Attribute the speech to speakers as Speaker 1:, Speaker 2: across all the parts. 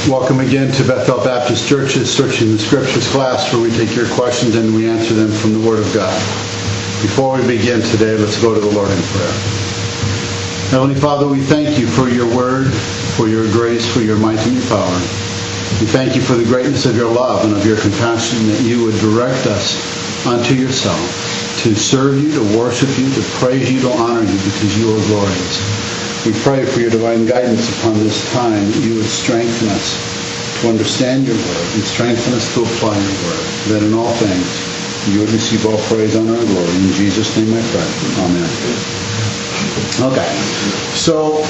Speaker 1: Welcome again to Bethel Baptist Church's Searching the Scriptures class, where we take your questions and we answer them from the Word of God. Before we begin today, let's go to the Lord in prayer. Heavenly Father, we thank you for your Word, for your grace, for your might and your power. We thank you for the greatness of your love and of your compassion, that you would direct us unto yourself, to serve you, to worship you, to praise you, to honor you, because you are glorious. We pray for your divine guidance upon this time, that you would strengthen us to understand your word and strengthen us to apply your word, that in all things you would receive all praise, honor, and glory. In Jesus' name I pray. Amen. Okay. So,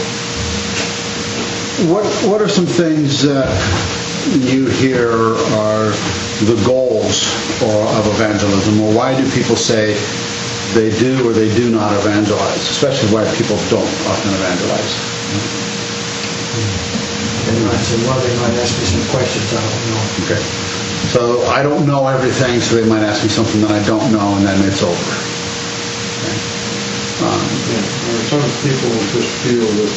Speaker 1: what are some things that you hear are the goals of evangelism, or why do people say they do or they do not evangelize, especially why people don't often evangelize?
Speaker 2: Well, they might ask me some questions I don't know.
Speaker 1: Okay. So I don't know everything, so they might ask me something that I don't know, and then it's over. Okay.
Speaker 3: Some people just feel that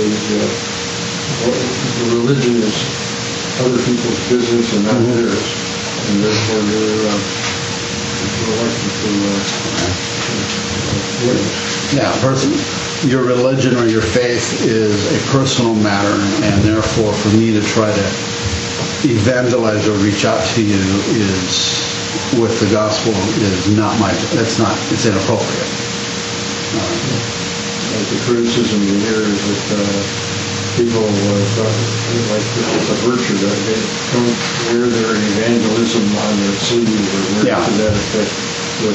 Speaker 3: the religion is other people's business and not theirs, and therefore they're reluctant to
Speaker 1: your religion or your faith is a personal matter, and therefore for me to try to evangelize or reach out to you is with the gospel is not it's inappropriate.
Speaker 3: The criticism you hear is that people like it's a virtue that they don't wear their evangelism on their sleeve or wear to that effect. But,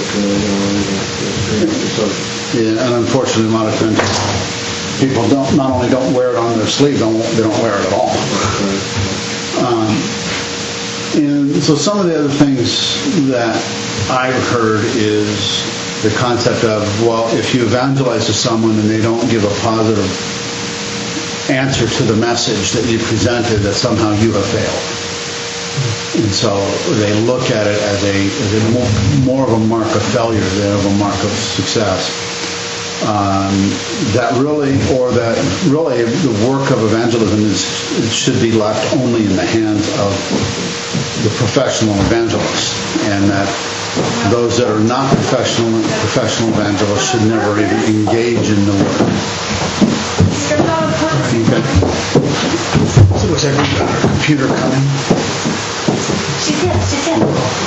Speaker 1: and unfortunately, a lot of times people not only don't wear it on their sleeve, they don't wear it at all. And so some of the other things that I've heard is the concept of, well, if you evangelize to someone and they don't give a positive answer to the message that you presented, that somehow you have failed. And so they look at it as a more of a mark of failure than of a mark of success. That really the work of evangelism should be left only in the hands of the professional evangelist, and that those that are not professional evangelists should never even engage in the work. Okay. So was our computer coming?
Speaker 4: She's in.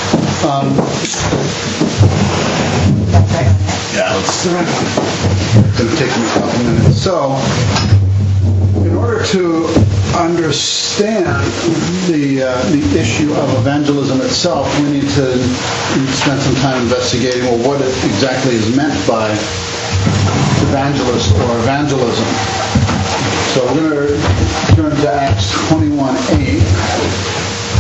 Speaker 1: Yeah, it's going to take me a couple minutes. So, in order to understand the issue of evangelism itself, we need to spend some time investigating, well, what exactly is meant by evangelist or evangelism. So we're going to turn to Acts 21:8.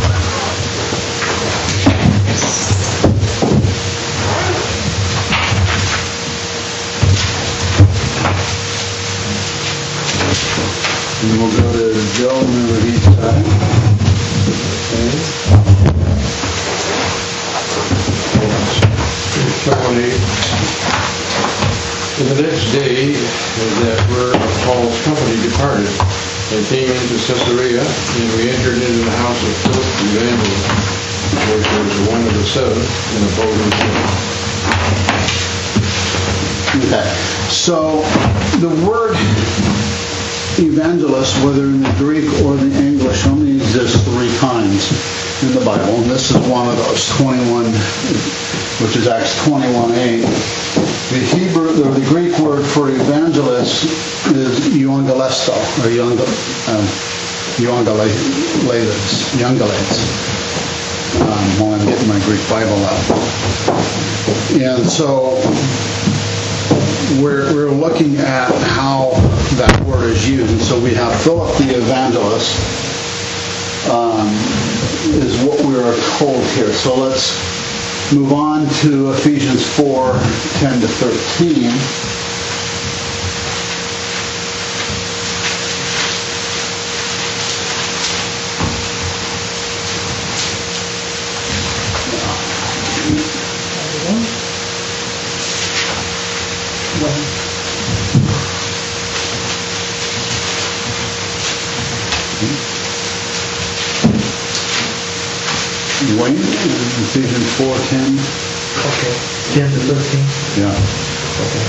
Speaker 1: And we'll go to Joe move each side.
Speaker 3: Okay. And the next day that where Paul's company departed, they came into Caesarea, and we entered into the house of Philip the evangelist, which was one of the 7 in a boat of him.
Speaker 1: Okay. So the word evangelist, whether in the Greek or the English, only exists 3 times in the Bible, and this is one of those 21, which is Acts 21:8. The Hebrew, or the Greek word for evangelist is euangelisto, or euangelites. While I'm getting my Greek Bible out, and so we're looking at how that word is used. And so we have Philip the evangelist is what we are told here. So let's move on to Ephesians 4:10 to 13. Wayne, Ephesians 4:10.
Speaker 2: Okay, 10 to 13.
Speaker 1: Yeah.
Speaker 2: Okay.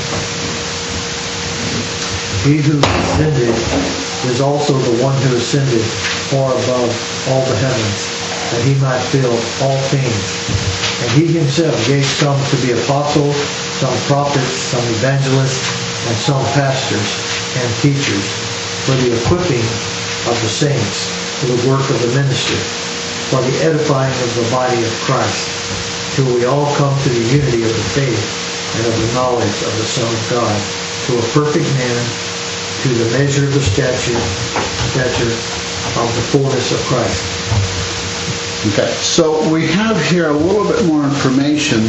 Speaker 2: He who ascended is also the one who ascended far above all the heavens, that he might fill all things. And he himself gave some to be apostles, some prophets, some evangelists, and some pastors and teachers, for the equipping of the saints, for the work of the ministry, for the edifying of the body of Christ, till we all come to the unity of the faith and of the knowledge of the Son of God, to a perfect man, to the measure of the stature of the fullness of Christ.
Speaker 1: Okay, so we have here a little bit more information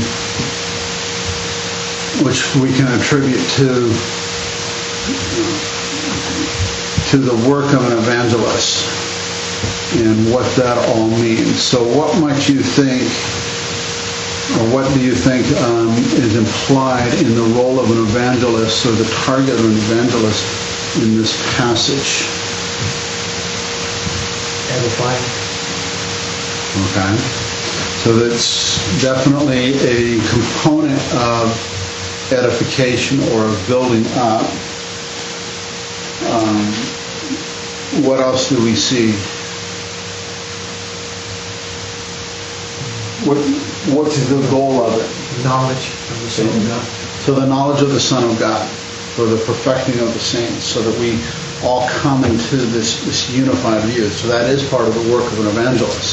Speaker 1: which we can attribute to the work of an evangelist and what that all means. So what might you think, or what do you think is implied in the role of an evangelist, or the target of an evangelist in this passage?
Speaker 2: Edifying.
Speaker 1: Okay. So that's definitely a component of edification or of building up. What else do we see? What's the goal of it?
Speaker 2: Knowledge of the Son of God.
Speaker 1: So the knowledge of the Son of God, for the perfecting of the saints, so that we all come into this unified view. So that is part of the work of an evangelist,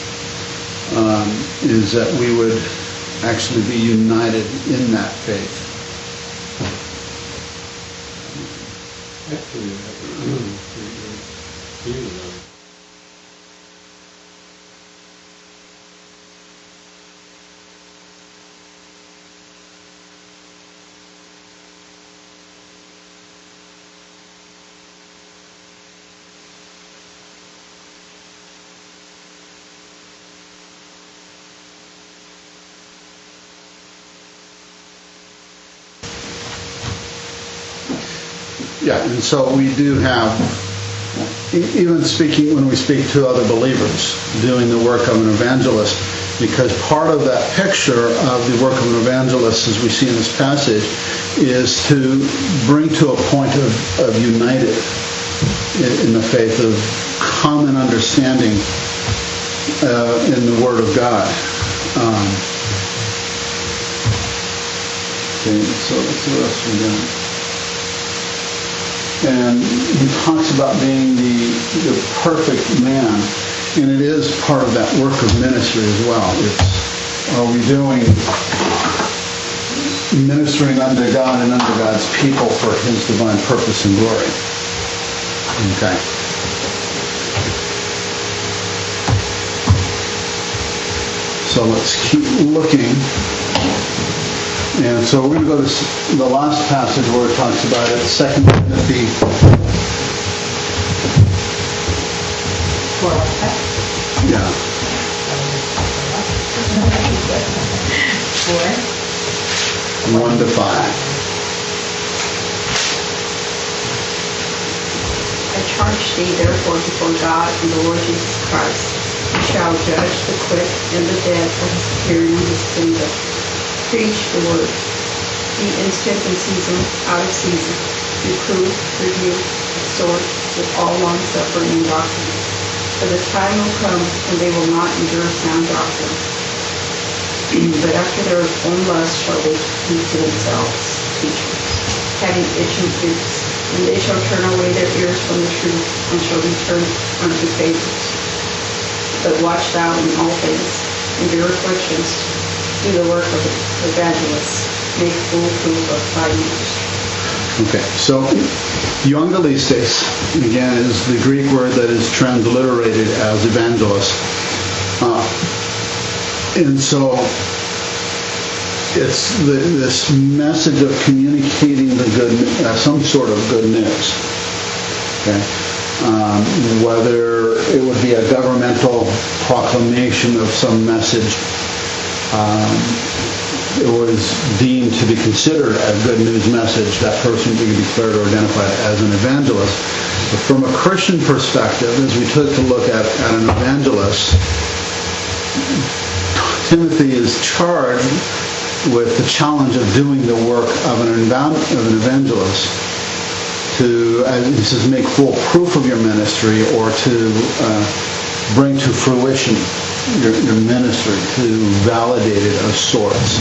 Speaker 1: is that we would actually be united in that faith. Yeah, and so we do have, even speaking, when we speak to other believers, doing the work of an evangelist, because part of that picture of the work of an evangelist, as we see in this passage, is to bring to a point of united in the faith, of common understanding in the Word of God. Okay, so that's the rest of that. And he talks about being the perfect man, and it is part of that work of ministry as well. Are we doing ministering unto God and unto God's people for His divine purpose and glory? Okay. So let's keep looking. And so we're going to go to the last passage where it talks about it, 2 Timothy. Yeah. 1 to 5.
Speaker 5: I charge thee therefore before God and the Lord Jesus Christ, who shall judge the quick and the dead for His appearing in His kingdom. Preach the word. Be instant in season, out of season. Reprove, rebuke, exhort with all long-suffering and doctrine. For the time will come when they will not endure sound doctrine, but after their own lust shall they heap to themselves teachers, having itching ears. And they shall turn away their ears from the truth, and shall return unto fables. But watch thou in all things, endure afflictions, do the work of the evangelist, make full proof of thy ministry.
Speaker 1: Okay, so euangelistes, again, is the Greek word that is transliterated as evangelist. And so it's this message of communicating the good, some sort of good news. Okay, whether it would be a governmental proclamation of some message, it was deemed to be considered a good news message, that person would be declared or identified as an evangelist. But from a Christian perspective, as we took to look at an evangelist, Timothy is charged with the challenge of doing the work of an evangelist to, as he says, make full proof of your ministry, or to bring to fruition your ministry, to validate it of sorts.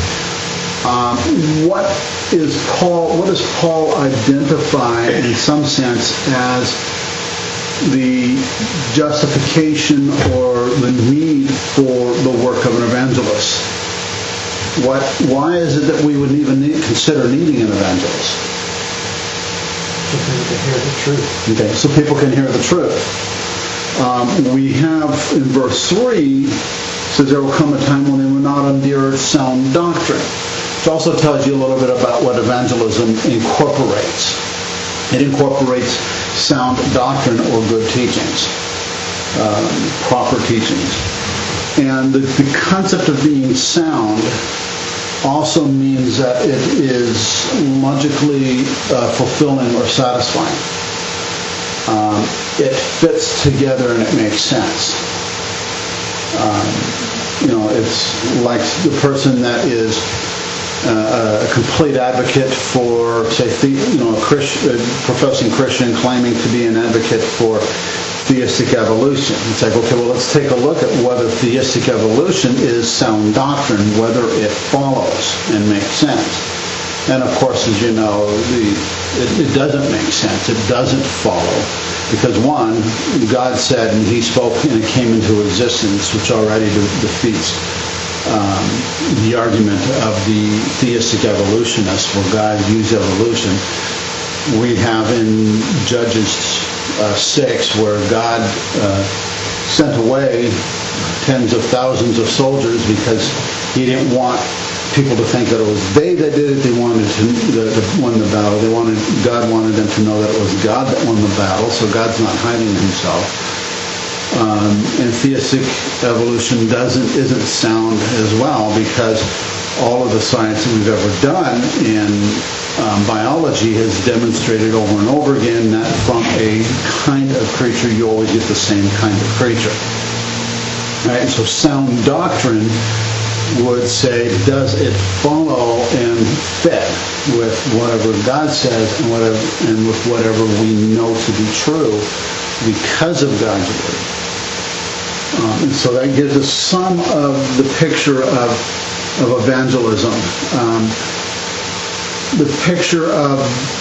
Speaker 1: What does Paul identify in some sense as the justification or the need for the work of an evangelist? Why is it that we would even consider needing an evangelist?
Speaker 2: So people can hear the truth.
Speaker 1: Okay, so people can hear the truth. We have in verse 3, says there will come a time when they will not endure sound doctrine. Which also tells you a little bit about what evangelism incorporates. It incorporates sound doctrine or good teachings, proper teachings. And the concept of being sound also means that it is logically fulfilling or satisfying. It fits together and it makes sense. It's like the person that is a complete advocate for, say, a professing Christian claiming to be an advocate for theistic evolution. It's like, okay, well, let's take a look at whether theistic evolution is sound doctrine, whether it follows and makes sense. And of course, as you know, it doesn't make sense. It doesn't follow. Because one, God said, and he spoke, and it came into existence, which already defeats the argument of the theistic evolutionists, where God views evolution. We have in Judges 6, where God sent away tens of thousands of soldiers because he didn't want people to think that it was they that did it. They wanted to win the battle. God wanted them to know that it was God that won the battle. So God's not hiding himself. And theistic evolution isn't sound as well, because all of the science that we've ever done in biology has demonstrated over and over again that from a kind of creature you always get the same kind of creature. Right? So sound doctrine would say, does it follow and fit with whatever God says and with whatever we know to be true because of God's word? And so that gives us some of the picture of evangelism. The picture of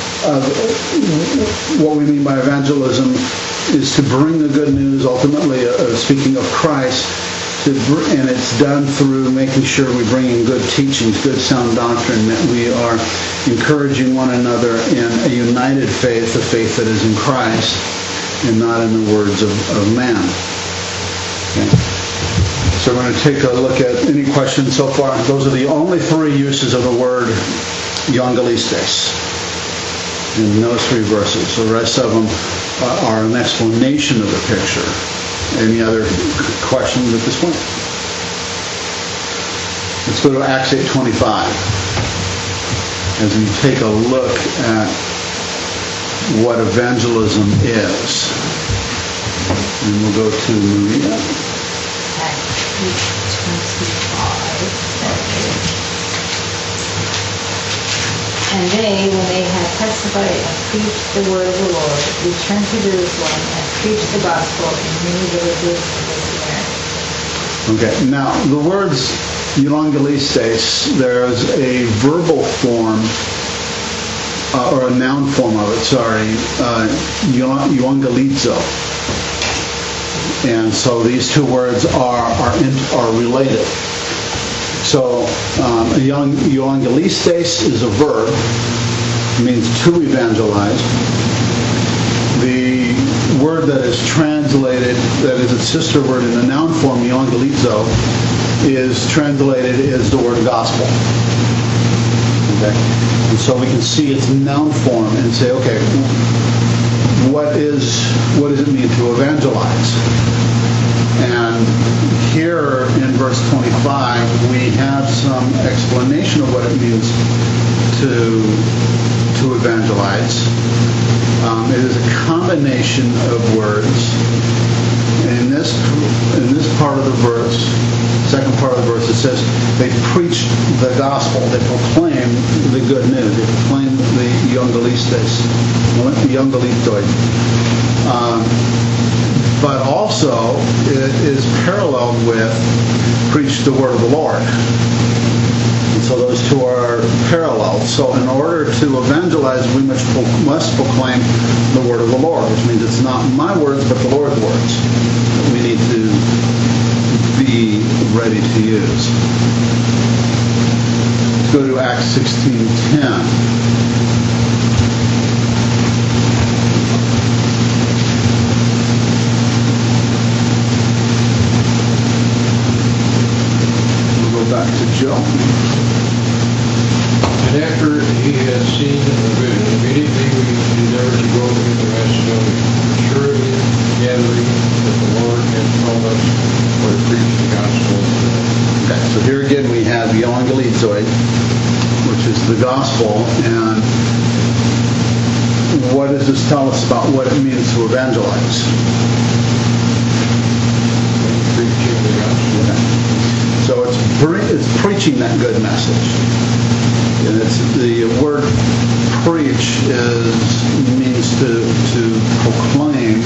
Speaker 1: what we mean by evangelism is to bring the good news, ultimately speaking of Christ, and it's done through making sure we bring in good teachings, good sound doctrine, that we are encouraging one another in a united faith, the faith that is in Christ, and not in the words of man. Okay. So we're going to take a look at any questions so far. Those are the only three uses of the word euangelistes in those three verses. The rest of them are an explanation of the picture. Any other questions at this point? Let's go to Acts 8:25 as we take a look at what evangelism is. And we'll go to Maria.
Speaker 4: Acts 8:25. And they, when they had testified and preached the word of the Lord, returned to Jerusalem and preached the gospel in many villages and
Speaker 1: Okay, now the words euangelistes, there's a verbal form, or a noun form of it, euangelizo. And so these two words are related. So euangelistes is a verb. It means to evangelize. The word that is translated, that is its sister word in the noun form, euangelizo, is translated as the word gospel. Okay? And so we can see its noun form and say, okay, what does it mean to evangelize? And here in verse 25, we have some explanation of what it means to evangelize. It is a combination of words. In this part of the verse, the gospel. They proclaim the good news. They proclaim the Evangelistoid. But also, it is paralleled with preach the word of the Lord. And so those two are parallel. So in order to evangelize, we must proclaim the word of the Lord, which means it's not my words, but the Lord's words that we need to be ready to use. Let's go to Acts 16:10. Back to Joe.
Speaker 3: And after he had seen the vision, immediately we endeavored to go into Macedonia, assuredly gathering that the Lord had called us for to preach the gospel.
Speaker 1: Okay, so here again we have the Evangelistoid, which is the gospel, and what does this tell us about what it means to evangelize?
Speaker 3: Preaching the gospel.
Speaker 1: Okay. So it's preaching that good message. And it's the word preach means to proclaim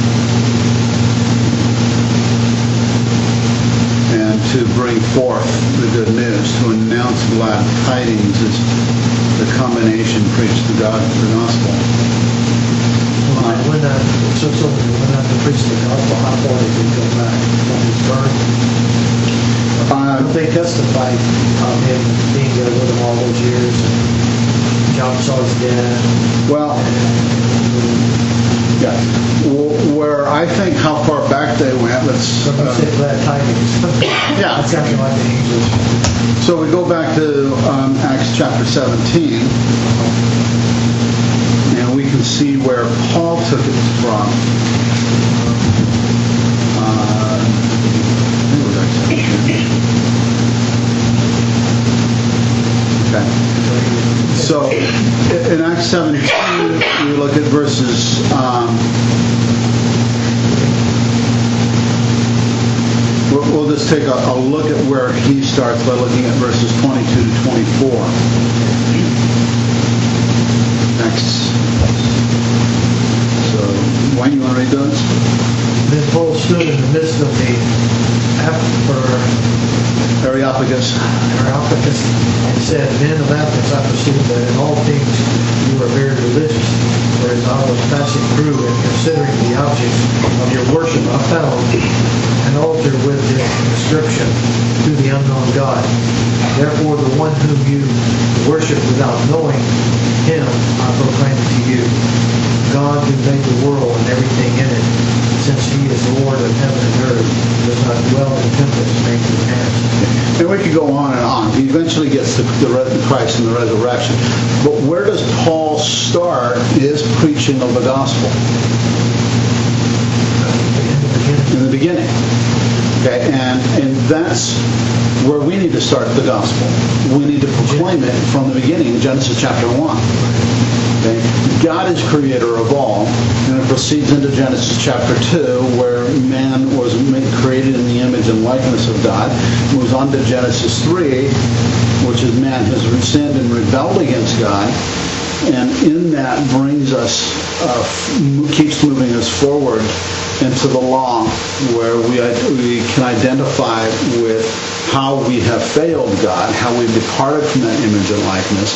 Speaker 1: and to bring forth the good news. To announce glad tidings is the combination preach the gospel.
Speaker 2: When to preach the gospel, how far did he go back from his birth? They testified of him being there with him all those years. John saw his dad.
Speaker 1: Well, yeah. Where I think how far back they went, let's...
Speaker 2: Some say glad tidings.
Speaker 1: Yeah.
Speaker 2: That sounded like the English.
Speaker 1: So we go back to Acts chapter 17, and we can see where Paul took it from. Okay. So in Acts 17, we look at verses. We'll just take a look at where he starts by looking at verses 22 to 24. Next. So, Wayne, you want to read those?
Speaker 2: Then Paul stood in the midst of the
Speaker 1: Areopagus.
Speaker 2: And said, Men of Athens, I perceive that in all things you are very religious. Whereas I was passing through and considering the objects of your worship, I found an altar with this inscription, to the unknown God. Therefore the one whom you worship without knowing him, I proclaim to you. God who made the world and everything in it, since he is the Lord of heaven and earth, does not dwell in temples made with hands.
Speaker 1: And we could go on and on. He eventually gets to Christ and the resurrection. But where does Paul start his preaching of the gospel? In the beginning. Okay, and that's where we need to start the gospel. We need to proclaim it from the beginning in Genesis chapter 1. Okay? God is creator of all, and it proceeds into Genesis chapter 2, where man was created in the image and likeness of God. Moves on to Genesis 3, which is man has sinned and rebelled against God, and in that brings us, keeps moving us forward into the law, where we can identify with how we have failed God, how we've departed from that image and likeness,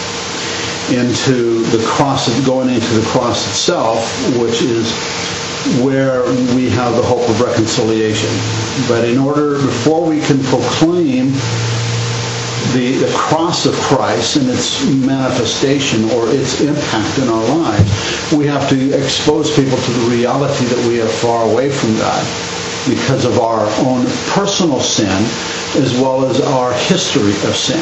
Speaker 1: into the cross, going into the cross itself, which is where we have the hope of reconciliation. But before we can proclaim the cross of Christ and its manifestation or its impact in our lives, we have to expose people to the reality that we are far away from God because of our own personal sin as well as our history of sin.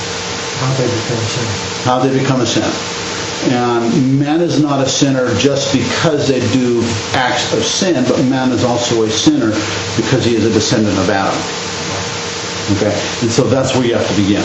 Speaker 1: How they become a sinner. And man is not a sinner just because they do acts of sin, but man is also a sinner because he is a descendant of Adam. Okay, and so that's where you have to begin.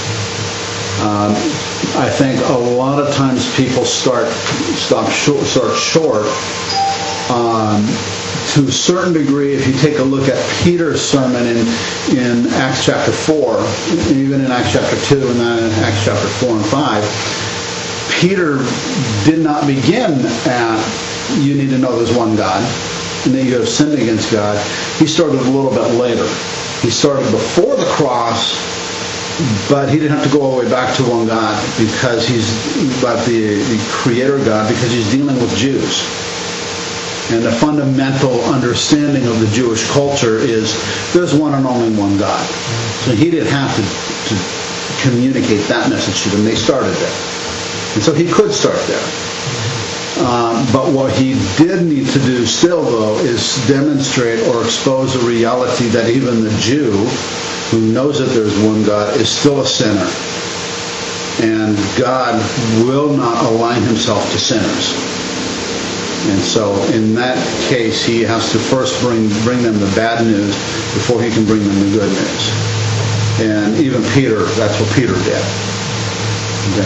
Speaker 1: I think a lot of times people start short to a certain degree, if you take a look at Peter's sermon in Acts chapter 4, even in Acts chapter 2 and then in Acts chapter 4 and 5, Peter did not begin at, you need to know there's one God, and then you have sinned against God. He started a little bit later. He started before the cross, but he didn't have to go all the way back to one God because he's about the creator God, because he's dealing with Jews. And the fundamental understanding of the Jewish culture is there's one and only one God. So he didn't have to communicate that message to them. They started there. And so he could start there. But what he did need to do still, though, is demonstrate or expose the reality that even the Jew who knows that there's one God is still a sinner. And God will not align himself to sinners. And so in that case, he has to first bring them the bad news before he can bring them the good news. And even Peter, that's what Peter did. Okay.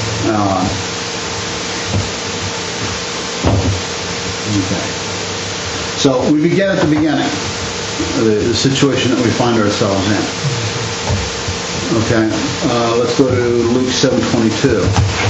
Speaker 1: Okay. So we begin at the beginning, the situation that we find ourselves in. Okay. Let's go to Luke 7:22.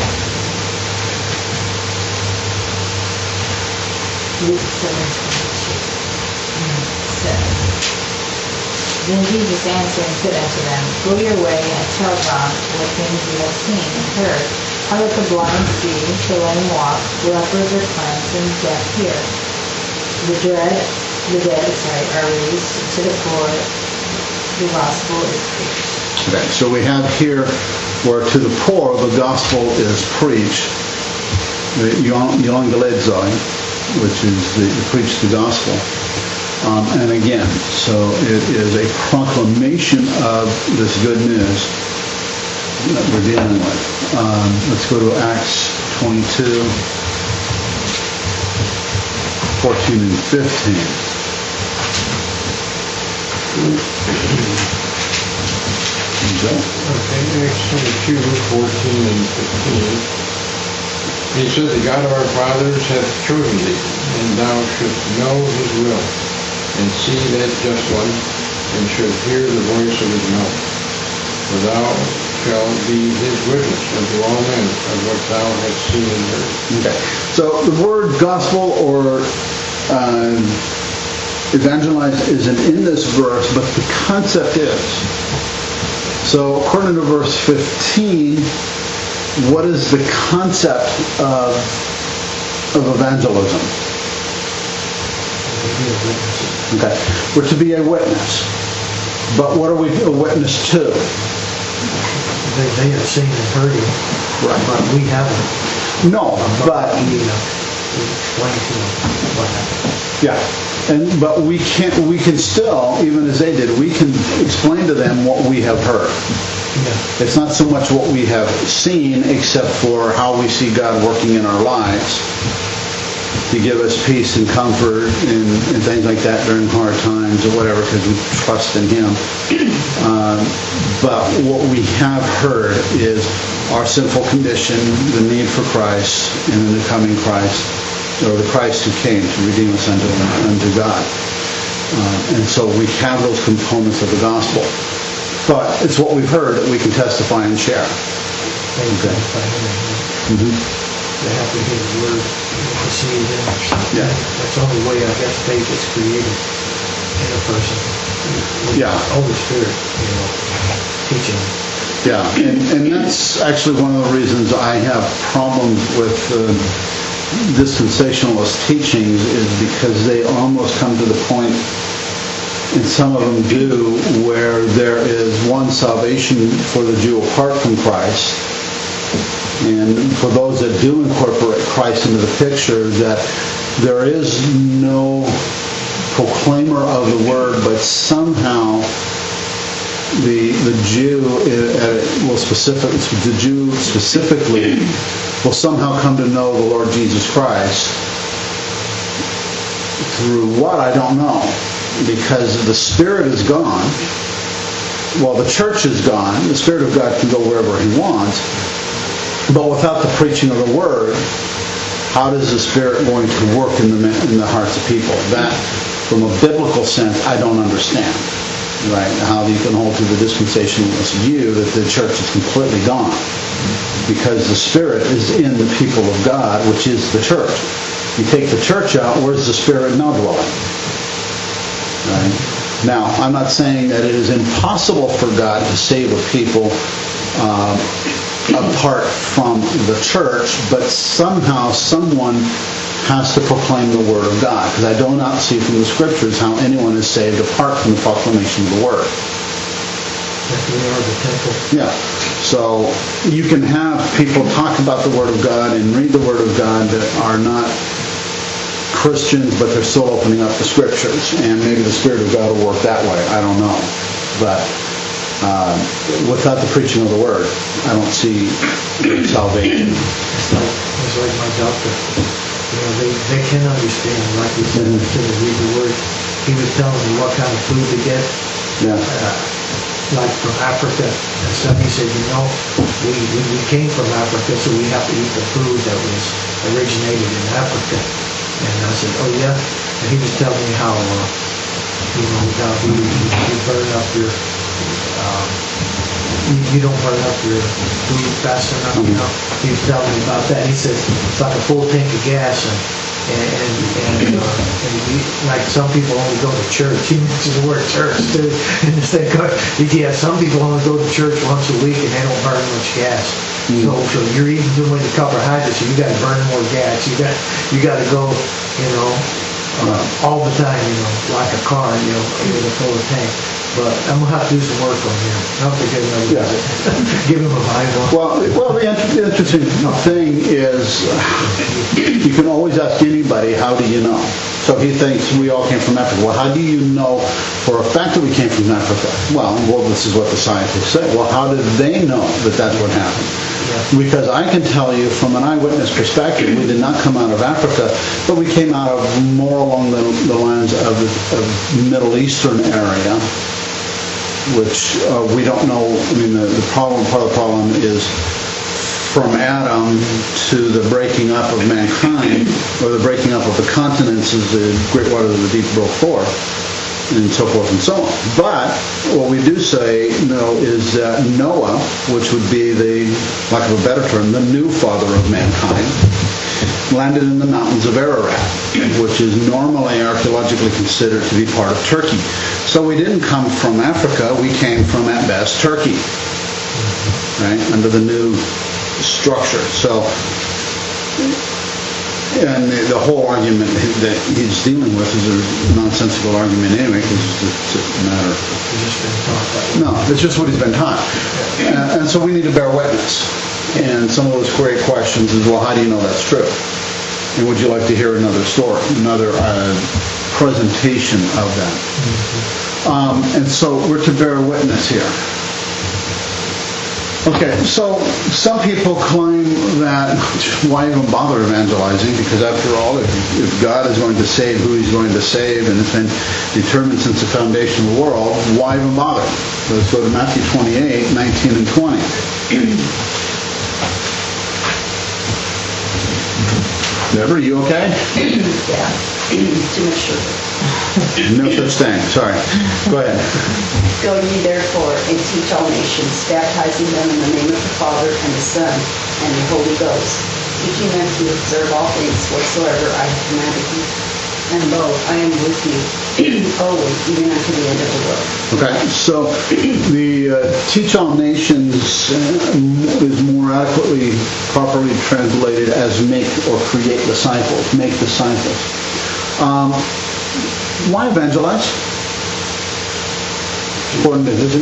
Speaker 4: Luke 7:22 says, Then Jesus answering said unto them, Go your way and tell John what things you have seen and heard, how that the blind see, the lame walk, lepers are cleansed, and deaf hear. The dead are released, to the poor the gospel is preached.
Speaker 1: Okay, so we have here where to the poor the gospel is preached, the euangelizoi, which is the preach the gospel. And again, so it is a proclamation of this good news that we're dealing with. Let's go to Acts 22, 14 and 15.
Speaker 3: Okay, Acts 22, 14 and 15. He said, The God of our fathers hath chosen thee, and thou shouldst know his will, and see that just one, and should hear the voice of his mouth. For thou shalt be his witness unto all men of what thou hast seen and heard.
Speaker 1: Okay. So the word gospel or evangelize isn't in this verse, but the concept is. So according to verse 15, what is the concept of evangelism? Okay. We're to be a witness. But what are we a witness to?
Speaker 2: They have seen and heard him,
Speaker 1: Right.
Speaker 2: but we haven't.
Speaker 1: No, but
Speaker 2: We explain to them what happened.
Speaker 1: yeah. But we can still, even as they did, we can explain to them what we have heard.
Speaker 2: Yeah.
Speaker 1: It's not so much what we have seen, except for how we see God working in our lives to give us peace and comfort and things like that during hard times or whatever, because we trust in Him. But what we have heard is our sinful condition, the need for Christ, and then the coming Christ, or the Christ who came to redeem us unto God. And so we have those components of the gospel. But it's what we've heard that we can testify and share.
Speaker 2: Okay.
Speaker 1: Mm-hmm.
Speaker 2: They have to hear the word to see them.
Speaker 1: Yeah.
Speaker 2: That's the only way, I guess, faith is created in a person. With
Speaker 1: Yeah.
Speaker 2: the Holy Spirit, teaching.
Speaker 1: Yeah, and that's actually one of the reasons I have problems with dispensationalist teachings, is because they almost come to the point, and some of them do, where there is one salvation for the Jew apart from Christ, and for those that do incorporate Christ into the picture, that there is no proclaimer of the word, but somehow the Jew specifically will somehow come to know the Lord Jesus Christ through what, I don't know, because the Spirit is gone. Well, the church is gone. The Spirit of God can go wherever He wants, but without the preaching of the Word, how does the Spirit going to work in the hearts of people? That, from a biblical sense, I don't understand. Right? How you can hold to the dispensationalist view that the church is completely gone. Because the Spirit is in the people of God, which is the church. You take the church out, where's the Spirit now dwelling? Right? Now, I'm not saying that it is impossible for God to save a people apart from the church, but somehow someone has to proclaim the Word of God. Because I do not see from the Scriptures how anyone is saved apart from the proclamation of the Word.
Speaker 2: We are the temple.
Speaker 1: Yeah. So you can have people talk about the Word of God and read the Word of God that are not Christians, but they're still opening up the Scriptures. And maybe the Spirit of God will work that way. I don't know. But without the preaching of the Word, I don't see salvation.
Speaker 2: It's like my doctor. They can understand, like you said, until they read the Word. He was telling me what kind of food to get.
Speaker 1: Yeah.
Speaker 2: Like from Africa and stuff. He said, we came from Africa, so we have to eat the food that was originated in Africa. And I said, oh yeah? And he was telling me how, how you burn up your, you don't burn up your food fast enough, He was telling me about that. He said, it's like a full tank of gas, and like some people only go to church. He mentioned the word church too. And some people only go to church once a week and they don't burn much gas. So you're eating too many carbohydrates, so you got to burn more gas. You got to go, all the time, like a car, with a full tank. But I'm gonna have to do some work on him. I'll have to get another give him a Bible.
Speaker 1: Well, the interesting thing is, you can always ask anybody, how do you know? So he thinks we all came from Africa. Well, how do you know for a fact that we came from Africa? Well, this is what the scientists say. Well, how did they know that that's what happened? Yeah. Because I can tell you from an eyewitness perspective, we did not come out of Africa, but we came out of more along the lines of the Middle Eastern area, which we don't know. I mean, part of the problem is from Adam to the breaking up of mankind, or the breaking up of the continents as the great waters of the deep broke forth, and so forth and so on. But what we do say, is that Noah, which would be the, lack of a better term, the new father of mankind, landed in the mountains of Ararat, which is normally archaeologically considered to be part of Turkey. So we didn't come from Africa, we came from, at best, Turkey, right, under the new structure. So, and the whole argument that he's dealing with is a nonsensical argument anyway, because it's a matter of...
Speaker 2: He's just been taught that way.
Speaker 1: No, it's just what he's been taught. And so we need to bear witness. And some of those great questions is, well, how do you know that's true? And would you like to hear another story, another presentation of that? And so we're to bear witness here. Okay, so some people claim that why even bother evangelizing? Because after all, if God is going to save who he's going to save, and it's been determined since the foundation of the world, why even bother? Let's go to Matthew 28, 19 and 20. Deborah, you okay?
Speaker 5: Yeah, too much sugar.
Speaker 1: No such thing. Sorry. Go ahead.
Speaker 5: Go ye therefore and teach all nations, baptizing them in the name of the Father and the Son and the Holy Ghost, teaching them to observe all things whatsoever I have commanded you. And lo, I am with you always, even unto the end of the world.
Speaker 1: Okay, so the teach all nations is more adequately, properly translated as make or create disciples, make disciples. Why evangelize? According to vision.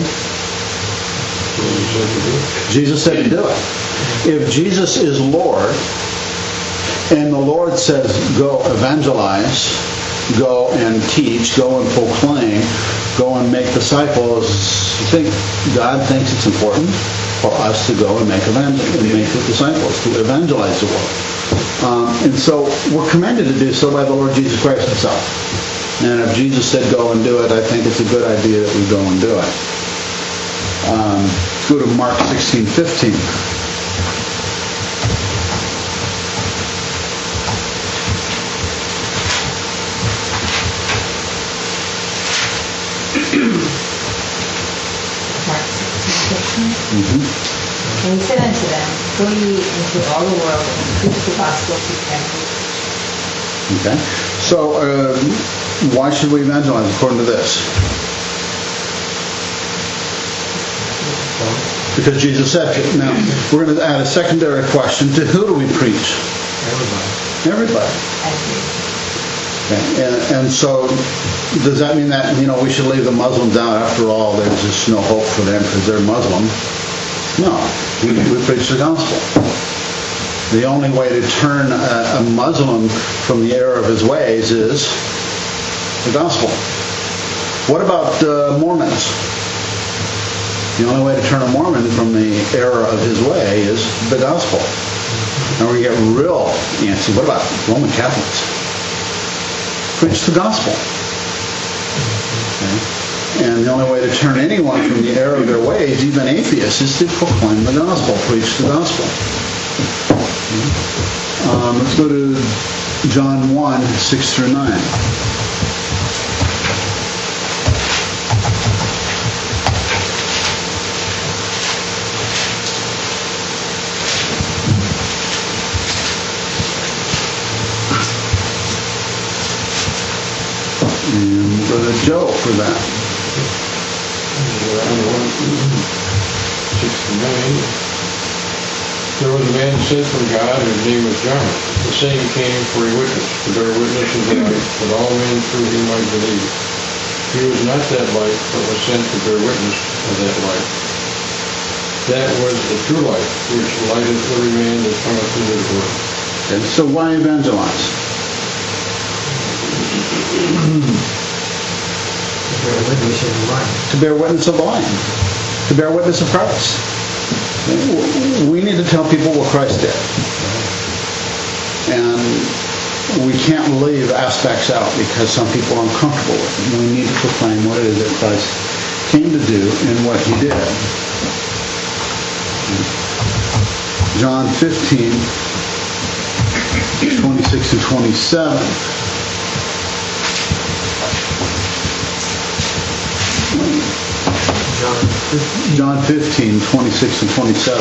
Speaker 1: Jesus said to do it. If Jesus is Lord, and the Lord says, go evangelize, go and teach, go and proclaim, go and make disciples, I think God thinks it's important for us to go and make disciples, to evangelize the world. And so we're commanded to do so by the Lord Jesus Christ himself. And if Jesus said go and do it, I think it's a good idea that we go and do it. Let's go to Mark 16:15.
Speaker 4: And he said unto them, Go ye into all the world and preach the gospel to every.
Speaker 1: Okay? So, why should we evangelize according to this? Because Jesus said to. Now, we're going to add a secondary question. To who do we preach? Everybody. Okay. And so, does that mean that, we should leave the Muslims out? After all, there's just no hope for them because they're Muslim. No. We preach the gospel. The only way to turn a Muslim from the error of his ways is the gospel. What about Mormons? The only way to turn a Mormon from the error of his way is the gospel. And we get real antsy. What about Roman Catholics? Preach the gospel. Okay. And the only way to turn anyone from the error of their ways, even atheists, is to proclaim the gospel, preach the gospel. Let's go to John 1, 6 through 9. And we'll go to Joe for that.
Speaker 3: 69. There was a man sent from God whose name was John. The same came for a witness, to bear witness of the light, that all men through him might believe. He was not that light, but was sent to bear witness of that light. That was the true light, which lighteth every man that cometh into the world.
Speaker 1: Okay, so why evangelize?
Speaker 2: Bear witness of the light.
Speaker 1: To bear witness of the light. To bear witness of Christ. We need to tell people what Christ did. And we can't leave aspects out because some people are uncomfortable with it. We need to proclaim what it is that Christ came to do and what he did. John 15, 26 to 27. John 15, 26 and 27.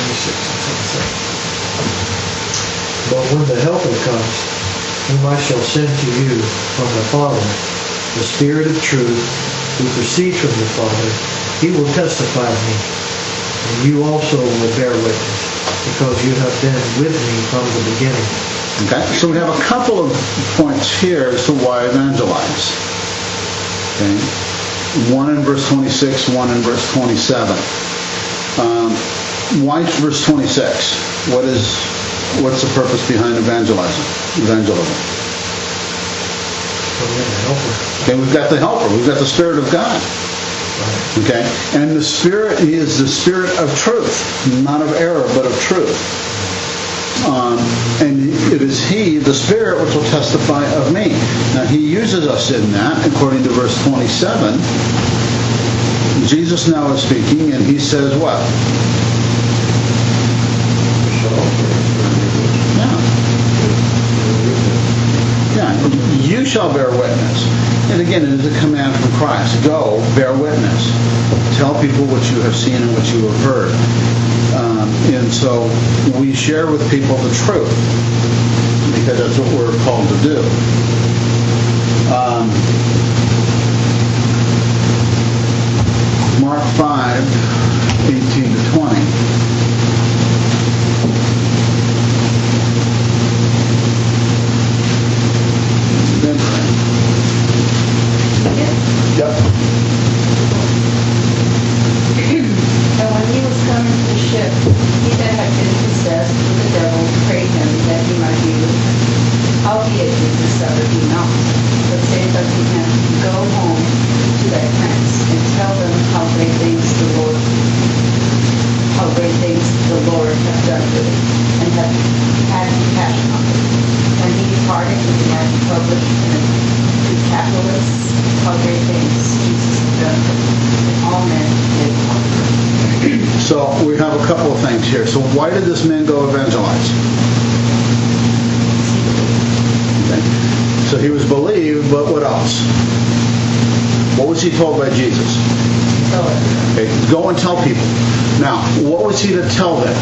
Speaker 2: But when the Helper comes, whom I shall send to you from the Father, the Spirit of truth, who proceeds from the Father, he will testify of me. And you also will bear witness, because you have been with me from the beginning.
Speaker 1: Okay, so we have a couple of points here as to why evangelize. Okay. One in verse 26, one in verse 27. Why verse 26? What's the purpose behind evangelism? Okay, we've got the Helper. We've got the Spirit of God. Okay, and the Spirit is the Spirit of truth, not of error, but of truth. And it is He, the Spirit, which will testify of me. Now, He uses us in that, according to verse 27. Jesus now is speaking, and He says what? Yeah, you shall bear witness. And again, it is a command from Christ. Go, bear witness. Tell people what you have seen and what you have heard. And so we share with people the truth, because that's what we're called to do. Mark 5, 18 to 20. Yep.
Speaker 5: And when he was come into the ship, he that had been possessed with the devil prayed him that he might be with him. Howbeit Jesus suffered him not, but saith unto him, Go home to thy friends, and tell them how great things the Lord hath done for thee, and hath had compassion on thee. And he departed and began to publish in the Decapolis how great things Jesus had done for thee. And all men did wonder.
Speaker 1: So we have a couple of things here. So why did this man go evangelize? Okay. So he was believed, but what else? What was he told by Jesus? Okay, go and tell people. Now, what was he to tell them?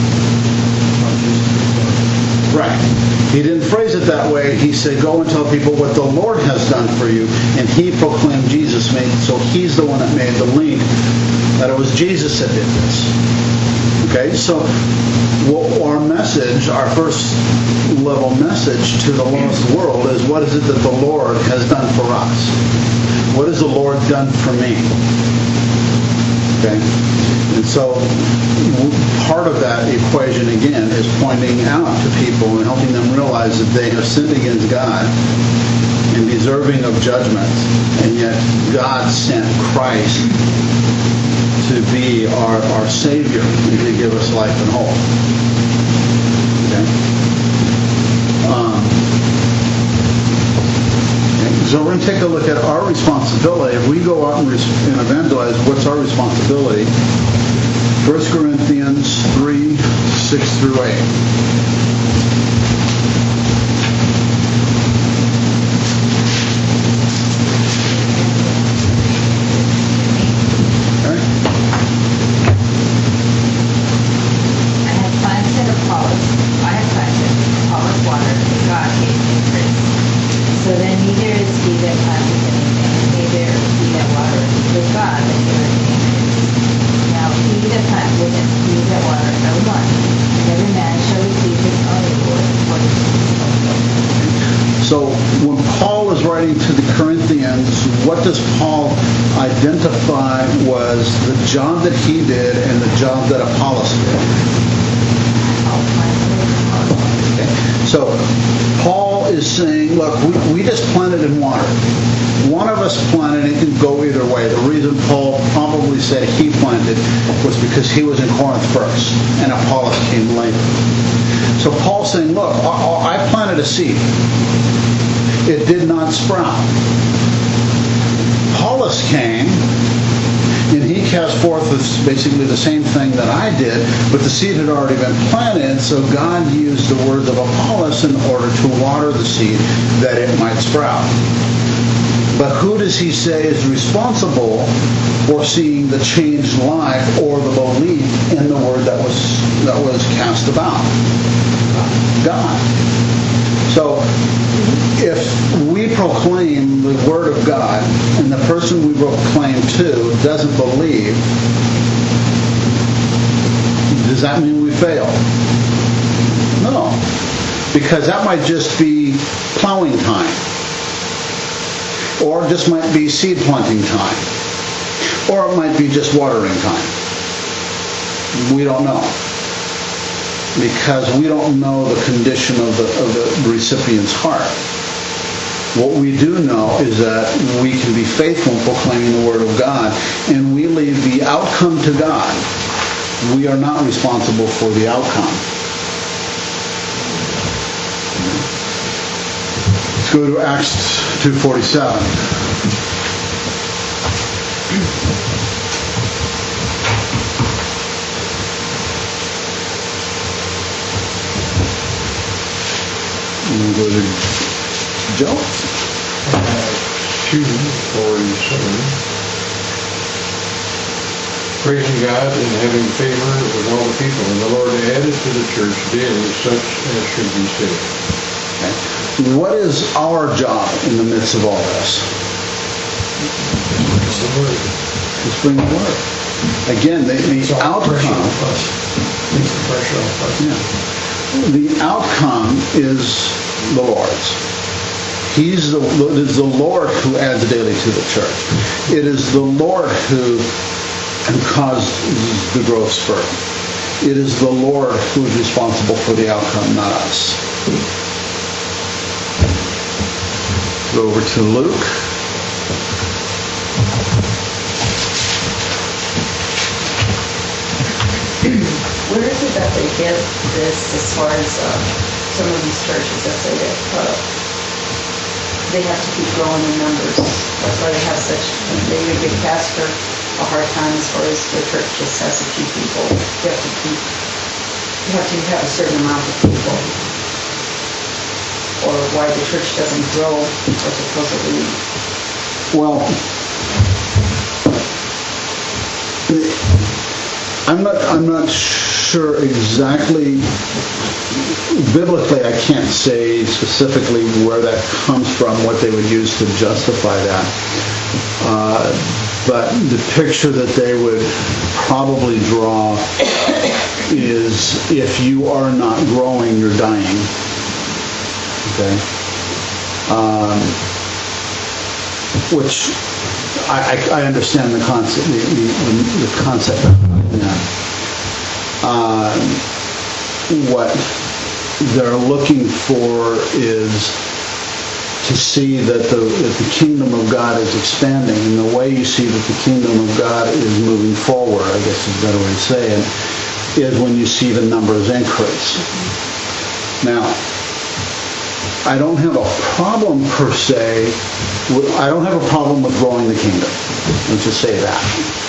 Speaker 1: Right. He didn't phrase it that way. He said, go and tell people what the Lord has done for you. And he proclaimed Jesus made, so he's the one that made the link that it was Jesus that did this. Okay, so our message, our first level message to the lost world is, what is it that the Lord has done for us? What has the Lord done for me? Okay, and so part of that equation again is pointing out to people and helping them realize that they have sinned against God and deserving of judgment, and yet God sent Christ to be our Savior and to give us life and hope. Okay? So we're going to take a look at our responsibility. If we go out and evangelize, what's our responsibility? 1 Corinthians 3, 6 through 8.
Speaker 4: So then neither is he that planteth anything, neither he that watereth, but God that giveth the increase. Now he that planteth and he that watereth are one, and every man shall receive his own reward according to his own work.
Speaker 1: So when Paul is writing to the Corinthians, what does Paul identify was the job that he did and the job that Apollos did? So Paul is saying, look, we just planted and watered. One of us planted, it can go either way. The reason Paul probably said he planted was because he was in Corinth first, and Apollos came later. So Paul's saying, look, I planted a seed. It did not sprout. Apollos came, and he cast forth basically the same thing that I did, but the seed had already been planted, so God used the words of Apollos in order to water the seed that it might sprout. But who does he say is responsible for seeing the changed life or the belief in the word that was cast about? God. So if we proclaim the word of God and the person we proclaim to doesn't believe, does that mean we fail? No. Because that might just be plowing time. Or just might be seed planting time. Or it might be just watering time. We don't know. Because we don't know the condition of the recipient's heart. What we do know is that we can be faithful in proclaiming the Word of God, and we leave the outcome to God. We are not responsible for the outcome. Let's go to Acts 2:47. We'll go to Joe.
Speaker 3: 2:47. Praising God and having favor with all the people, and the Lord added to the church daily such as should be saved.
Speaker 1: Okay. What is our job in the midst of all this? Just bring the word. Again, the outcome. The outcome is the Lord's. It is the Lord who adds daily to the church. It is the Lord who causes the growth spurt. It is the Lord who is responsible for the outcome, not us. Go over to Luke.
Speaker 5: Where is it that they get this as far as some of these churches that say that they have to keep growing in numbers? That's why they have they would give pastor a hard time as far as their church just has a few people. You have to have a certain amount of people. Or why the church doesn't grow or supposedly.
Speaker 1: Well, I'm not sure exactly, biblically I can't say specifically where that comes from, what they would use to justify that. But the picture that they would probably draw is if you are not growing, you're dying. Okay? Which I understand the concept, the concept behind that. What they're looking for is to see that the kingdom of God is expanding, and the way you see that the kingdom of God is moving forward, I guess is a better way to say it, is when you see the numbers increase. Now, I don't have a problem per se. I don't have a problem with growing the kingdom. Let's just say that.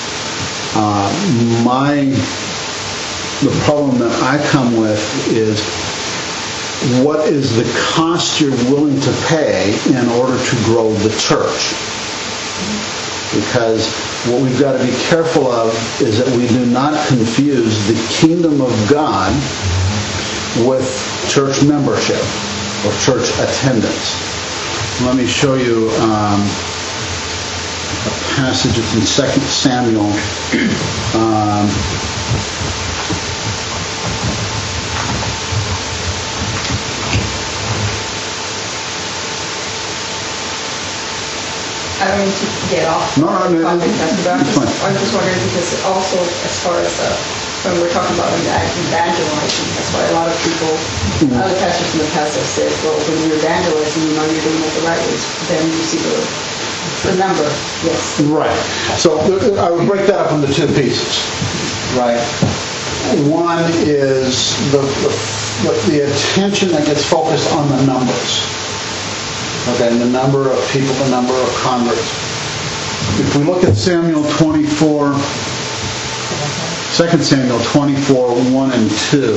Speaker 1: The problem that I come with is what is the cost you're willing to pay in order to grow the church? Because what we've got to be careful of is that we do not confuse the kingdom of God with church membership or church attendance. Let me show you a passage. It's in 2 Samuel.
Speaker 5: I don't need to get off
Speaker 1: No,
Speaker 5: the topic, but
Speaker 1: it's fine.
Speaker 5: I'm just wondering because also as far as when we're talking about evangelizing, that's why a lot of people, other pastors in the past have said, well, when you're evangelizing, you know you're doing it the right way, then you see the number, yes.
Speaker 1: Right. So I would break that up into two pieces. Right. One is the attention that gets focused on the numbers. Okay, and the number of people, the number of converts. If we look at Samuel 24, 2 Samuel 24, 1 and 2,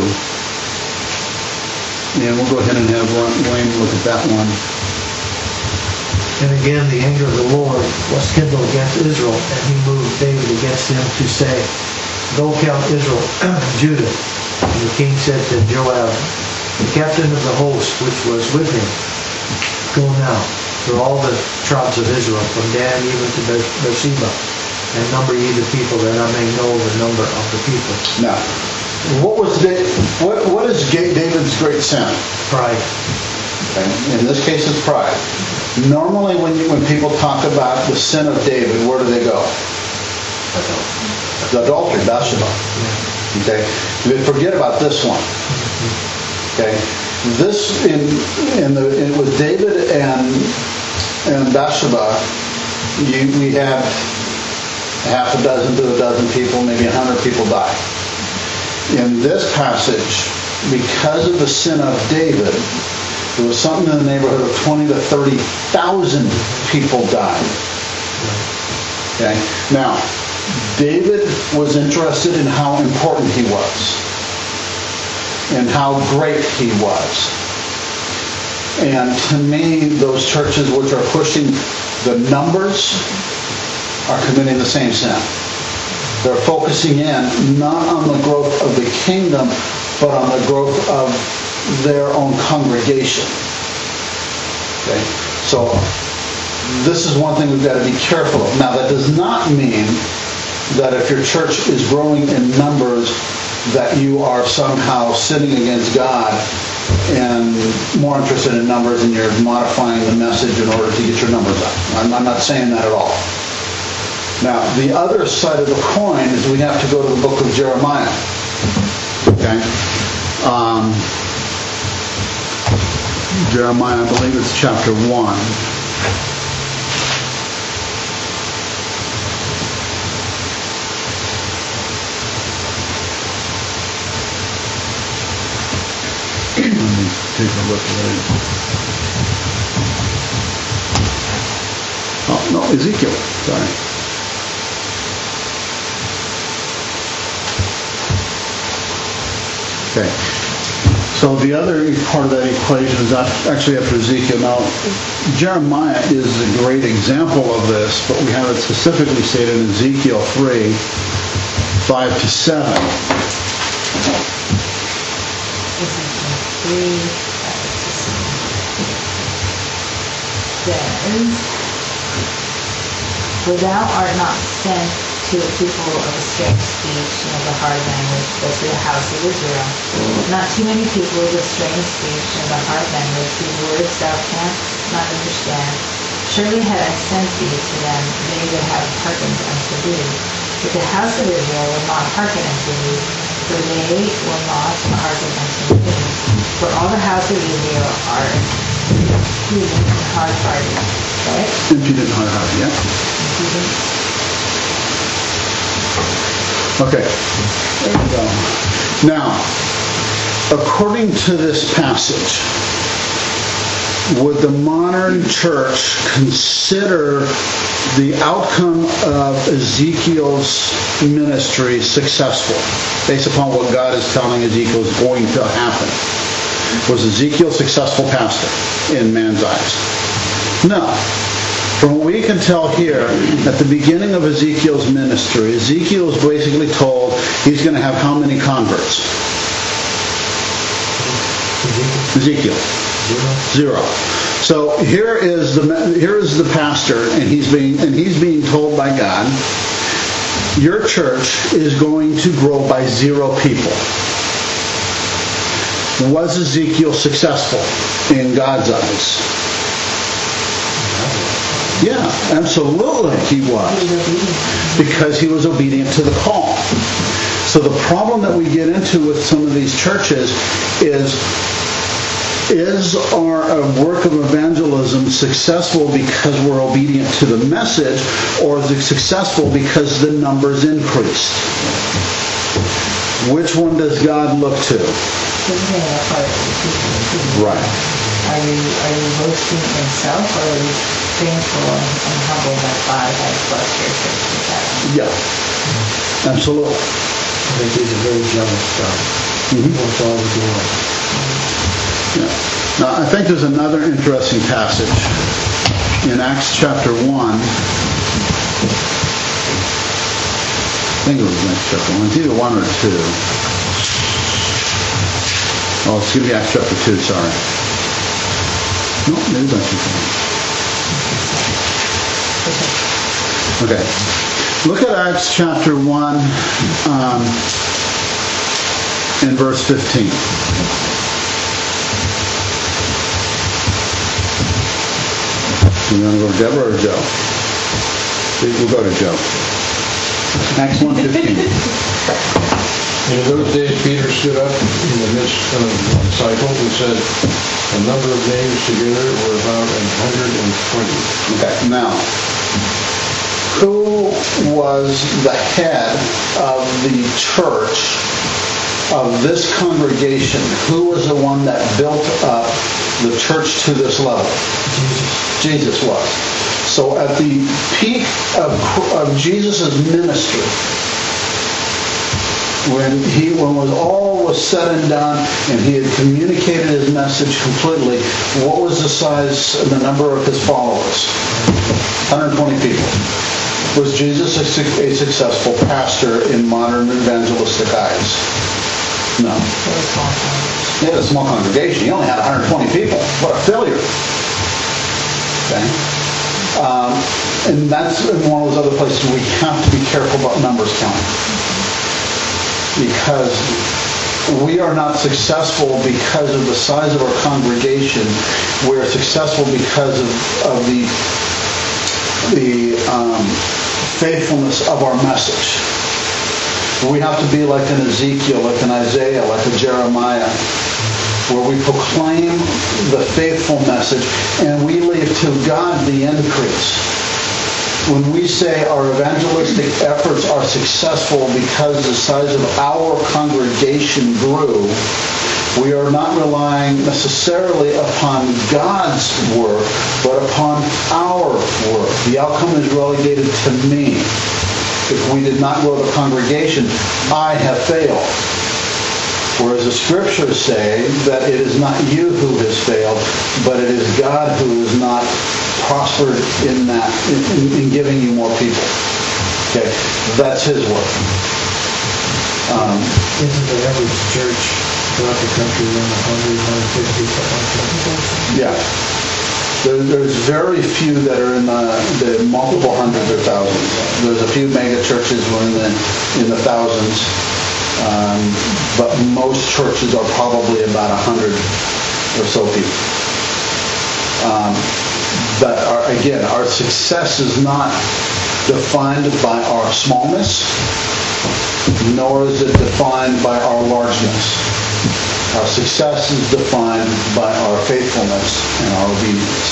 Speaker 1: and we'll go ahead and have Wayne look at that one.
Speaker 2: And again, the anger of the Lord was kindled against Israel, and he moved David against him to say, go count Israel, Judah. And the king said to Joab, the captain of the host which was with him, go now through all the tribes of Israel, from Dan even to Beersheba, and number ye the people, that I may know the number of the people.
Speaker 1: Now, what is David's great sin? Pride. Okay. In this case, it's pride. Normally, when people talk about the sin of David, where do they go? The adultery, Bathsheba. Okay. They forget about this one. Okay. This with David and Bathsheba, we had half a dozen to a dozen people, maybe 100 people die. In this passage, because of the sin of David, there was something in the neighborhood of 20 to 30,000 people died. Okay. Now, David was interested in how important he was and how great he was. And to me, those churches which are pushing the numbers are committing the same sin. They're focusing in not on the growth of the kingdom, but on the growth of their own congregation. Okay? So this is one thing we've got to be careful of. Now, that does not mean that if your church is growing in numbers, that you are somehow sinning against God and more interested in numbers and you're modifying the message in order to get your numbers up. I'm not saying that at all. Now, the other side of the coin is we have to go to the book of Jeremiah. Okay? Jeremiah, I believe it's chapter 1. Let me take a look at it. Oh, no, Ezekiel. Sorry. Okay. So the other part of that equation is actually after Ezekiel. Now, Jeremiah is a great example of this, but we have it specifically stated in Ezekiel 3 5 to 7.
Speaker 4: Ezekiel 3, says, "For thou art not sent to a people of a strange speech and of a hard language, but to the house of Israel. Not too many people of a strange speech and of a hard language, whose words thou canst not understand. Surely had I sent thee to them, they would have hearkened unto thee. But the house of Israel will not hearken unto thee, for they will not hearken unto me. For all the house of Israel are impudent and hard-hearted." Right?
Speaker 1: Impudent, hard-hearted, yeah?
Speaker 4: Impudent.
Speaker 1: Okay. There we go. Now, according to this passage, would the modern church consider the outcome of Ezekiel's ministry successful, based upon what God is telling Ezekiel is going to happen? Was Ezekiel a successful pastor in man's eyes? No. From what we can tell here, at the beginning of Ezekiel's ministry, Ezekiel is basically told he's going to have how many converts? Ezekiel. 0. So here is the pastor, and he's being told by God, your church is going to grow by 0 people. Was Ezekiel successful in God's eyes? Yeah, absolutely he was. Because he was obedient to the call. So the problem that we get into with some of these churches is our work of evangelism successful because we're obedient to the message, or is it successful because the numbers increased? Which one does God look to? Right.
Speaker 4: Are you boasting in self, or are you thankful and humble that God has blessed your church with that?
Speaker 1: Yeah. Absolutely.
Speaker 2: I think he's a very jealous God. He wants all the glory.
Speaker 1: Yeah. Now, I think there's another interesting passage in Acts chapter 1. I think it was Acts chapter 1. It's either 1 or 2. Oh, it's going to be Acts chapter 2, sorry. No, maybe it's Acts chapter 1. Okay. Look at Acts chapter 1 in verse 15. You want to go to Deborah or Joe? We'll go to Joe. Acts 1:15.
Speaker 3: In those days, Peter stood up in the midst of the disciples and said, a number of names together were about 120.
Speaker 1: Okay, now, who was the head of the church of this congregation? Who was the one that built up the church to this level? Jesus was. So at the peak of Jesus' ministry, when all was said and done and he had communicated his message completely, what was the size and the number of his followers? 120 people. Was Jesus a successful pastor in modern evangelistic eyes? No. He had a small congregation. He only had 120 people. What a failure. Okay. And that's one of those other places we have to be careful about numbers counting. Because we are not successful because of the size of our congregation. We are successful because of the faithfulness of our message. We have to be like an Ezekiel, like an Isaiah, like a Jeremiah, where we proclaim the faithful message and we leave to God the increase. When we say our evangelistic efforts are successful because the size of our congregation grew, we are not relying necessarily upon God's work, but upon our work. The outcome is relegated to me. If we did not grow the congregation, I have failed. Whereas the scriptures say that it is not you who has failed, but it is God who has not prospered in that, in giving you more people. Okay, that's his work.
Speaker 2: Isn't the average church throughout the country around 100, 150, something like that?
Speaker 1: Yeah. There's very few that are in the multiple hundreds or thousands. There's a few mega churches who are in the thousands, but most churches are probably about 100 or so people. But again, our success is not defined by our smallness, nor is it defined by our largeness. Our success is defined by our faithfulness and our obedience.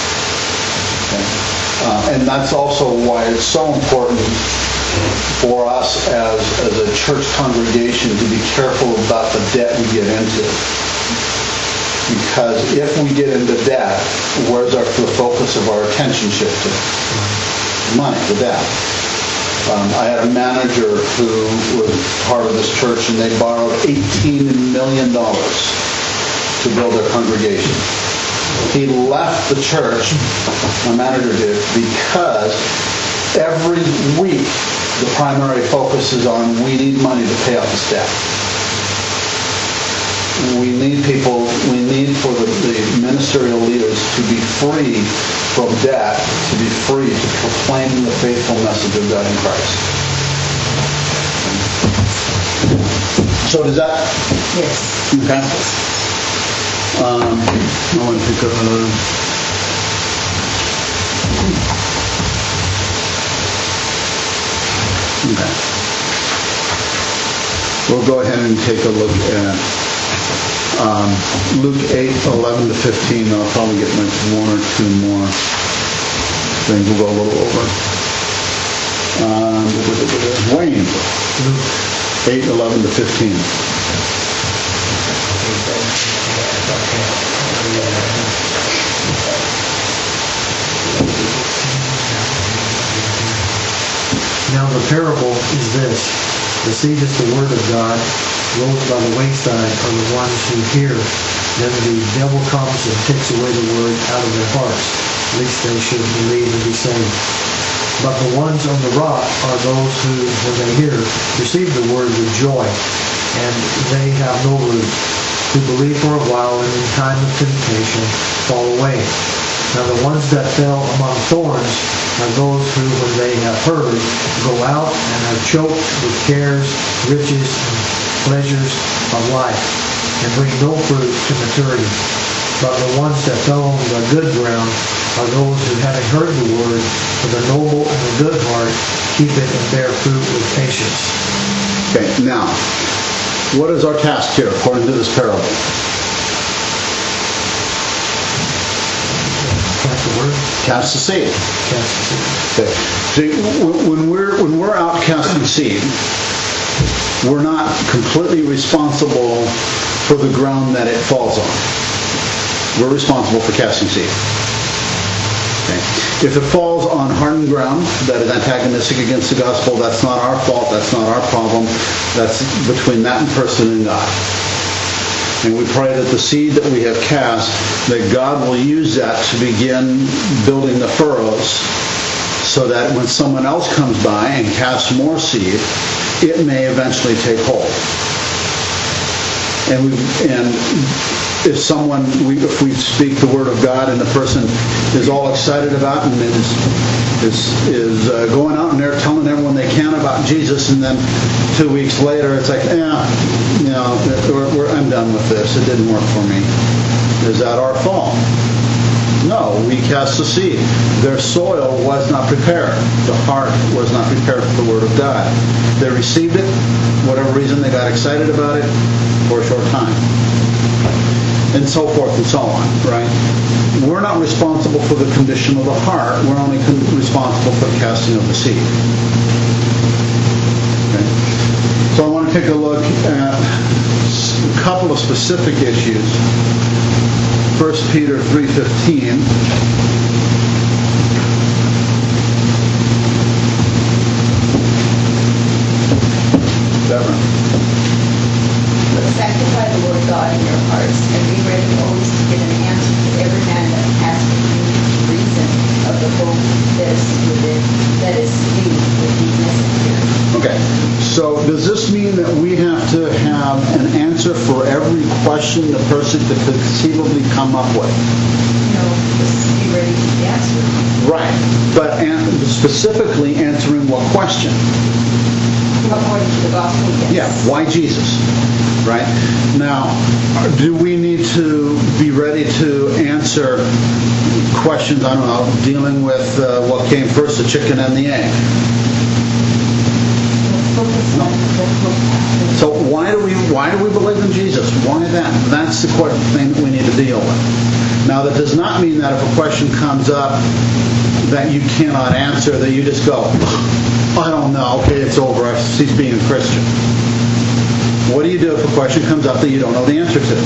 Speaker 1: Okay? And that's also why it's so important for us as a church congregation to be careful about the debt we get into. Because if we get into debt, where's the focus of our attention shift to? Money, the debt. I had a manager who was part of this church, and they borrowed $18 million to build their congregation. He left the church, my manager did, because every week the primary focus is on we need money to pay off this debt. We need for the ministerial leaders to be free from debt, to be free to proclaim the faithful message of God in Christ. So does that?
Speaker 4: Yes.
Speaker 1: Okay. I want to pick up okay. We'll go ahead and take a look at Luke 8:11 to 15. I'll probably get like one or two more things. We'll go a little over. Wayne, Luke 8:11 to 15.
Speaker 2: Now the parable is this. The seed is the word of God. Those by the wayside are the ones who hear. Then the devil comes and takes away the word out of their hearts, lest they should believe and be saved. But the ones on the rock are those who, when they hear, receive the word with joy, and they have no root, who believe for a while and in time of temptation fall away. Now the ones that fell among thorns are those who, when they have heard, go out and are choked with cares, riches, and pleasures of life, and bring no fruit to maturity. But the ones that fell on the good ground are those who, having heard the word, with a noble and a good heart, keep it and bear fruit with patience.
Speaker 1: Okay, now, what is our task here according to this parable?
Speaker 2: Cast the word.
Speaker 1: Cast the seed.
Speaker 2: Cast the seed.
Speaker 1: Okay. See, when we're out casting seed, we're not completely responsible for the ground that it falls on. We're responsible for casting seed. Okay. If it falls on hardened ground that is antagonistic against the gospel, that's not our fault, that's not our problem, that's between that person and God. And we pray that the seed that we have cast, that God will use that to begin building the furrows, so that when someone else comes by and casts more seed, it may eventually take hold. And if we speak the word of God and the person is all excited about and is going out and they're telling everyone they can about Jesus, and then 2 weeks later it's like, I'm done with this. It didn't work for me. Is that our fault? No, we cast the seed. Their soil was not prepared. The heart was not prepared for the Word of God. They received it, whatever reason they got excited about it, for a short time. And so forth and so on, right? We're not responsible for the condition of the heart. We're only responsible for the casting of the seed. Okay? So I want to take a look at a couple of specific issues. 1 Peter 3:15. Deborah.
Speaker 4: But sanctify the Lord God in your hearts, and be ready always to give an answer to every man that asks you reason of the hope that is in you with meekness and fear.
Speaker 1: Okay. So does this mean that we have to have an answer for every question the person could conceivably come up with?
Speaker 4: Just be ready to be answered.
Speaker 1: Right. But specifically answering what question?
Speaker 4: According to the gospel, yes.
Speaker 1: Yeah, why Jesus? Right? Now, do we need to be ready to answer questions, I don't know, dealing with what came first, the chicken and the egg? So why do we believe in Jesus? Why that? That's the thing that we need to deal with. Now, that does not mean that if a question comes up that you cannot answer, that you just go, I don't know, okay, it's over, I cease being a Christian. What do you do if a question comes up that you don't know the answer to?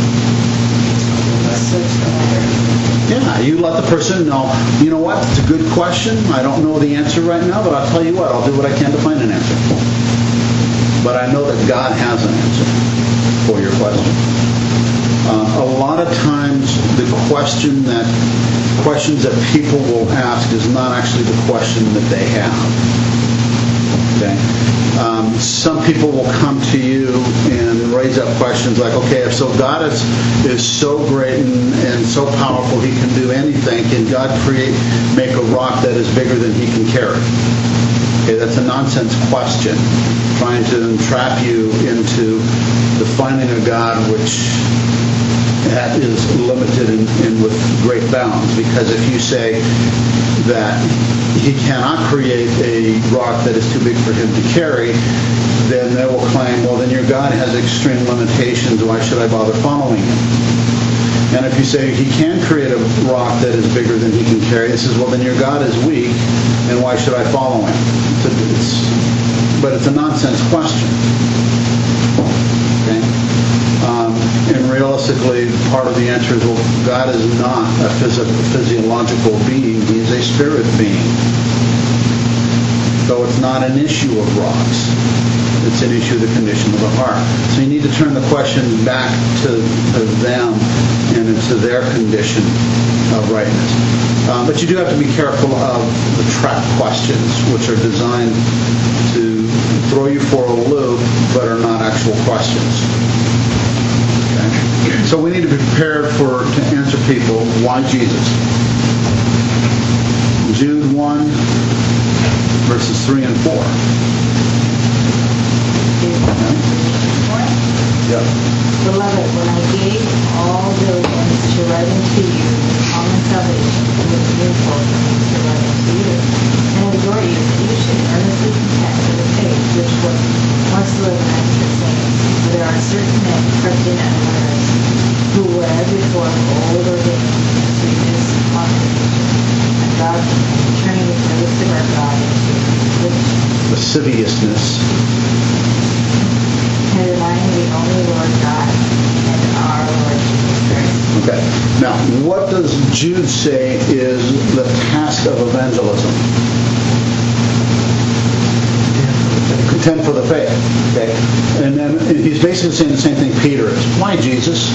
Speaker 1: Yeah, you let the person know, you know what, it's a good question, I don't know the answer right now, but I'll tell you what, I'll do what I can to find an answer. But I know that God has an answer for your question. A lot of times the questions that people will ask is not actually the question that they have. Okay? Some people will come to you and raise up questions like, okay, if so God is so great and so powerful he can do anything, can God make a rock that is bigger than he can carry? Okay, that's a nonsense question, trying to entrap you into defining a God which that is limited and with great bounds. Because if you say that he cannot create a rock that is too big for him to carry, then they will claim, well, then your God has extreme limitations, why should I bother following him? And if you say he can create a rock that is bigger than he can carry, it says, well, then your God is weak, and why should I follow him? But it's a nonsense question. Okay? And realistically, part of the answer is, well, God is not a physiological being. He is a spirit being. So it's not an issue of rocks. It's an issue of the condition of the heart. So you need to turn the question back to them and into their condition of rightness. But you do have to be careful of the trap questions, which are designed to throw you for a loop, but are not actual questions. Okay? So we need to be prepared to answer people, why Jesus? Jude 1, verses 3 and 4. Yep.
Speaker 4: Beloved, when I gave all diligence to write unto you the common salvation, it was needful for me to write unto you, and adjure you that you should earnestly contend for the faith which was once delivered unto the saints. For there are certain men crept in unawares, who were as before of old ordained to this condemnation, and God, turning the grace of our God into
Speaker 1: lasciviousness,
Speaker 4: and denying the only Lord God and our Lord Jesus Christ.
Speaker 1: Okay. Now, what does Jude say is the task of evangelism? Contend for the faith. Okay. And then he's basically saying the same thing Peter is. Why Jesus?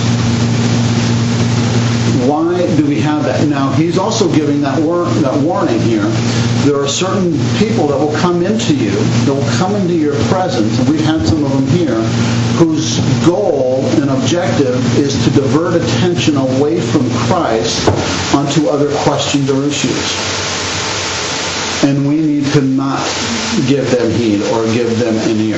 Speaker 1: Why do we have that? Now, he's also giving that warning here. There are certain people that will come into you, that will come into your presence, and we've had some of them here, whose goal and objective is to divert attention away from Christ onto other questions or issues. And we need to not give them heed or give them an ear.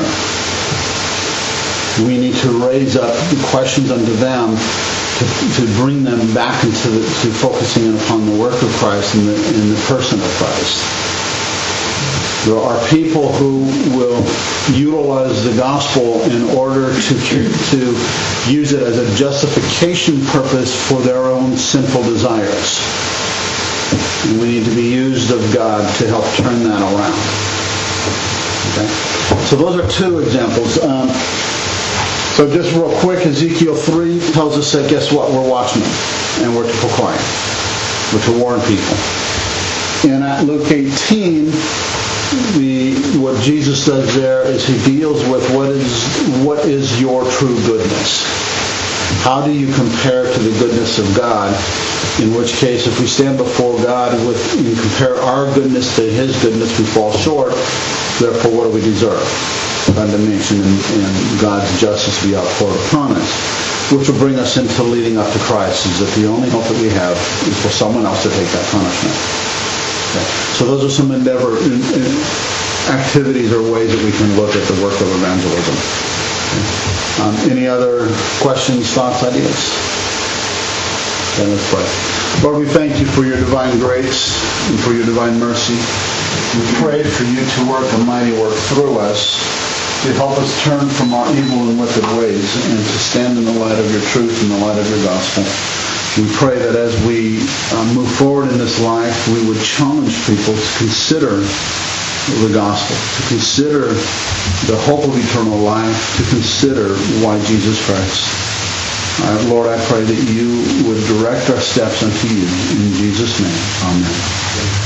Speaker 1: We need to raise up questions unto them to bring them back to focusing upon the work of Christ and the person of Christ. There are people who will utilize the gospel in order to use it as a justification purpose for their own sinful desires. And we need to be used of God to help turn that around. Okay? So those are two examples. So just real quick, Ezekiel 3 tells us that, guess what? We're watchmen, and we're to proclaim. We're to warn people. And at Luke 18, what Jesus does there is he deals with what is your true goodness. How do you compare to the goodness of God? In which case, if we stand before God and compare our goodness to his goodness, we fall short. Therefore, what do we deserve? condemnation and God's justice be outpoured upon us, which will bring us into leading up to Christ, is that the only hope that we have is for someone else to take that punishment. Okay. So those are some activities or ways that we can look at the work of evangelism. Okay. Any other questions, thoughts, ideas? Then let's pray. Lord, we thank you for your divine grace and for your divine mercy. We pray for you to work a mighty work through us, to help us turn from our evil and wicked ways and to stand in the light of your truth and the light of your gospel. We pray that as we move forward in this life, we would challenge people to consider the gospel, to consider the hope of eternal life, to consider why Jesus Christ. Lord, I pray that you would direct our steps unto you. In Jesus' name, amen.